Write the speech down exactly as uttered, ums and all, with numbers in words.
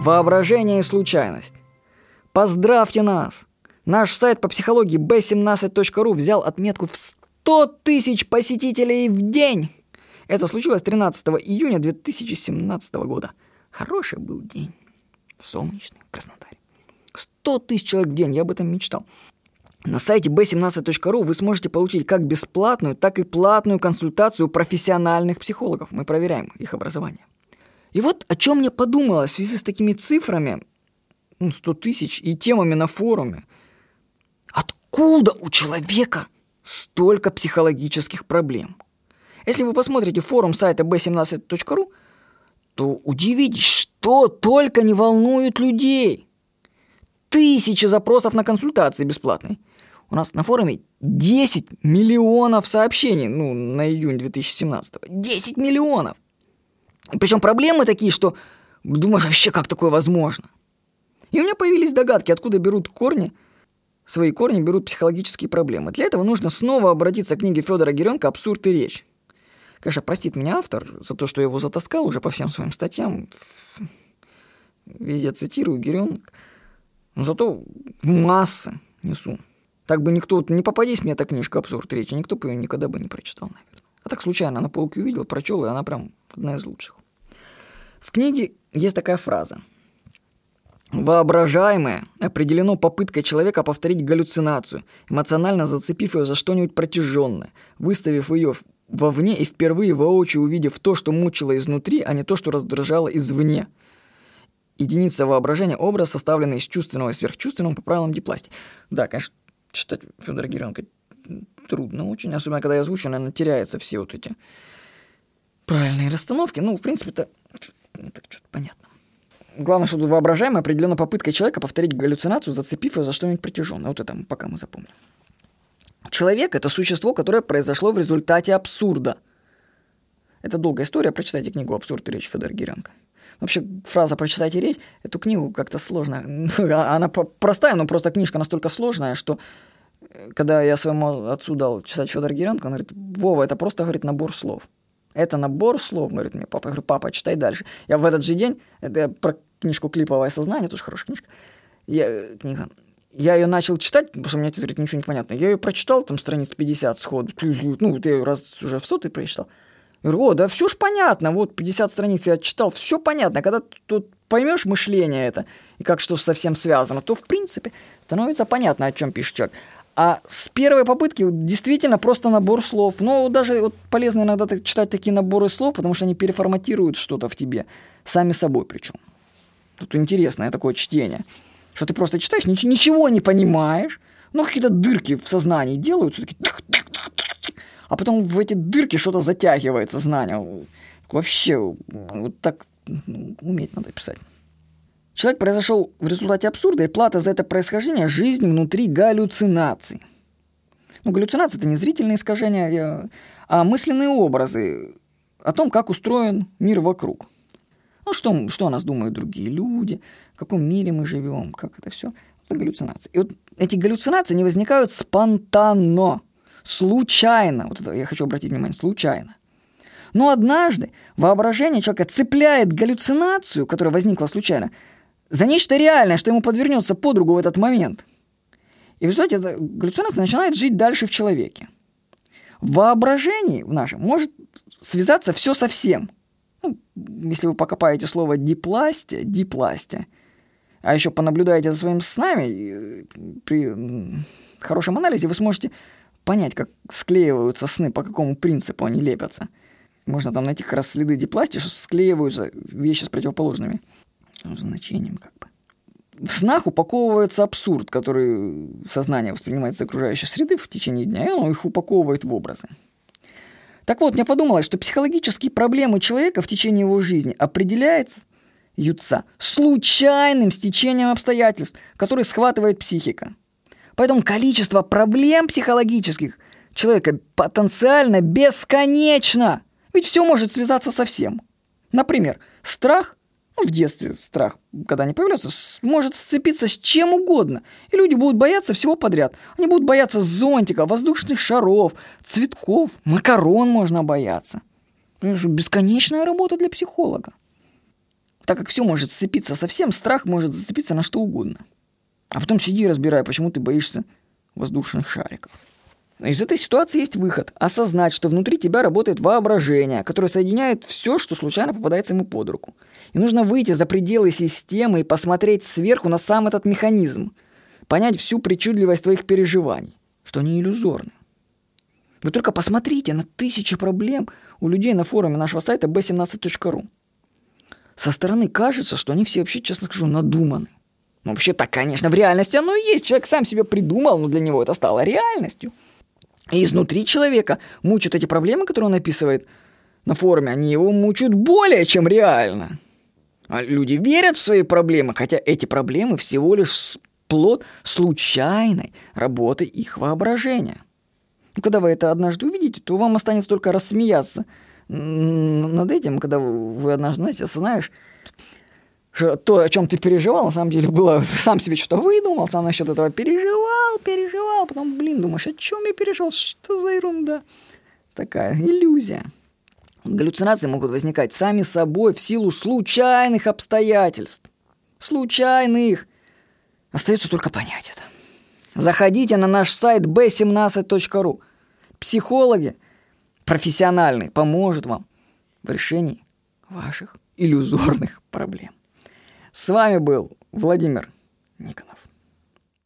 Воображение и случайность. Поздравьте нас! Наш сайт по психологии би семнадцать точка ру взял отметку в сто тысяч посетителей в день. Это случилось тринадцатого июня две тысячи семнадцатого года. Хороший был день. Солнечный в Краснодаре. сто тысяч человек в день, я об этом мечтал. На сайте би семнадцать точка ру вы сможете получить как бесплатную, так и платную консультацию профессиональных психологов. Мы проверяем их образование. И вот о чем мне подумалось в связи с такими цифрами, ну, сто тысяч, и темами на форуме. Откуда у человека столько психологических проблем? Если вы посмотрите форум сайта би семнадцать точка ру, то удивитесь, что только не волнует людей. Тысячи запросов на консультации бесплатные. У нас на форуме десять миллионов сообщений, ну, на июнь две тысячи семнадцатого. десять миллионов! Причем проблемы такие, что думаешь, вообще как такое возможно? И у меня появились догадки, откуда берут корни, свои корни берут психологические проблемы. Для этого нужно снова обратиться к книге Федора Геренко «Абсурд и речь». Конечно, простит меня автор за то, что я его затаскал уже по всем своим статьям. Везде цитирую Геренко. Но зато в массы несу. Так бы никто, не попадись мне эта книжка «Абсурд и речь», никто бы ее никогда бы не прочитал, наверное. А так случайно на полке увидел, прочел, и она прям одна из лучших. В книге есть такая фраза. Воображаемое определено попыткой человека повторить галлюцинацию, эмоционально зацепив ее за что-нибудь протяженное, выставив ее вовне и впервые воочию увидев то, что мучило изнутри, а не то, что раздражало извне. Единица воображения – образ, составленный из чувственного и сверхчувственного по правилам дипластии. Да, конечно, читать Федора Геренко трудно очень, особенно когда я озвучу, наверное, теряются все вот эти правильные расстановки. Ну, в принципе, это, это что-то понятно. Главное, что тут воображаемое определенно попыткой человека повторить галлюцинацию, зацепив ее за что-нибудь протяженное. Вот это пока мы запомним. Человек – это существо, которое произошло в результате абсурда. Это долгая история, прочитайте книгу «Абсурд и речь» Федора Геренко. Вообще, фраза «прочитайте речь» – эту книгу как-то сложно. Она простая, но просто книжка настолько сложная, что когда я своему отцу дал читать Федора Геренко, он говорит: «Вова, это просто, говорит, набор слов». Это набор слов, говорит мне папа. Я говорю: «Папа, читай дальше». Я в этот же день, это про книжку «Клиповое сознание», тоже хорошая книжка, я, книга, я ее начал читать, потому что мне, говорит, ничего не понятно. Я ее прочитал, там, страниц пятьдесят сходу. Ну, я ее раз уже в сотый прочитал. Я говорю: «О, да все ж понятно, вот пятьдесят страниц я читал, все понятно». Когда тут поймешь мышление это, и как что совсем связано, то, в принципе, становится понятно, о чем пишет человек. А с первой попытки действительно просто набор слов. Но даже вот полезно иногда читать такие наборы слов, потому что они переформатируют что-то в тебе, сами собой причем. Тут интересное такое чтение, что ты просто читаешь, ничего не понимаешь, но какие-то дырки в сознании делаются, такие, а потом в эти дырки что-то затягивается, знание. Вообще, вот так уметь надо писать. Человек произошел в результате абсурда, и плата за это происхождение – жизнь внутри галлюцинаций. Ну, галлюцинации – это не зрительные искажения, а мысленные образы о том, как устроен мир вокруг. Ну, что, что о нас думают другие люди, в каком мире мы живем, как это все. Это галлюцинации. И вот эти галлюцинации не возникают спонтанно, случайно. Вот это я хочу обратить внимание, случайно. Но однажды воображение человека цепляет галлюцинацию, которая возникла случайно, за нечто реальное, что ему подвернется под руку в этот момент. И в результате эта галлюцинация начинает жить дальше в человеке. В воображении в нашем может связаться все со всем. Ну, если вы покопаете слово «дипластия», «дипластия», а еще понаблюдаете за своими снами, при хорошем анализе вы сможете понять, как склеиваются сны, по какому принципу они лепятся. Можно там найти как раз следы дипластии, что склеиваются вещи с противоположными значением как бы. В снах упаковывается абсурд, который сознание воспринимает с окружающей среды в течение дня, и оно их упаковывает в образы. Так вот, мне подумалось, что психологические проблемы человека в течение его жизни определяются случайным стечением обстоятельств, которые схватывает психика. Поэтому количество проблем психологических человека потенциально бесконечно. Ведь все может связаться со всем. Например, страх, ну, в детстве страх, когда они появляются, может сцепиться с чем угодно. И люди будут бояться всего подряд. Они будут бояться зонтика, воздушных шаров, цветков, макарон можно бояться. Понимаешь, бесконечная работа для психолога. так как все может сцепиться со всем, страх может зацепиться на что угодно. А потом сиди и разбирай, почему ты боишься воздушных шариков. Из этой ситуации есть выход. Осознать, что внутри тебя работает воображение, которое соединяет все, что случайно попадается ему под руку. И нужно выйти за пределы системы и посмотреть сверху на сам этот механизм. Понять всю причудливость твоих переживаний, что они иллюзорны. Вы только посмотрите на тысячи проблем у людей на форуме нашего сайта би семнадцать точка ру. Со стороны кажется, что они все вообще, честно скажу, надуманы. Ну, вообще-то, конечно, в реальности оно и есть. Человек сам себе придумал, но для него это стало реальностью. И изнутри человека мучают эти проблемы, которые он описывает на форуме. Они его мучают более чем реально. А люди верят в свои проблемы, хотя эти проблемы всего лишь плод случайной работы их воображения. И когда вы это однажды увидите, то вам останется только рассмеяться над этим, когда вы однажды, знаете, осознаешь, что то, о чем ты переживал, на самом деле было, сам себе что-то выдумал, сам насчет этого переживал, переживал, потом, блин, думаешь, о чем я переживал, что за ерунда? Такая иллюзия. Галлюцинации могут возникать сами собой в силу случайных обстоятельств. Случайных. Остается только понять это. Заходите на наш сайт би семнадцать точка ру. Психологи профессиональные поможет вам в решении ваших иллюзорных проблем. С вами был Владимир Никонов.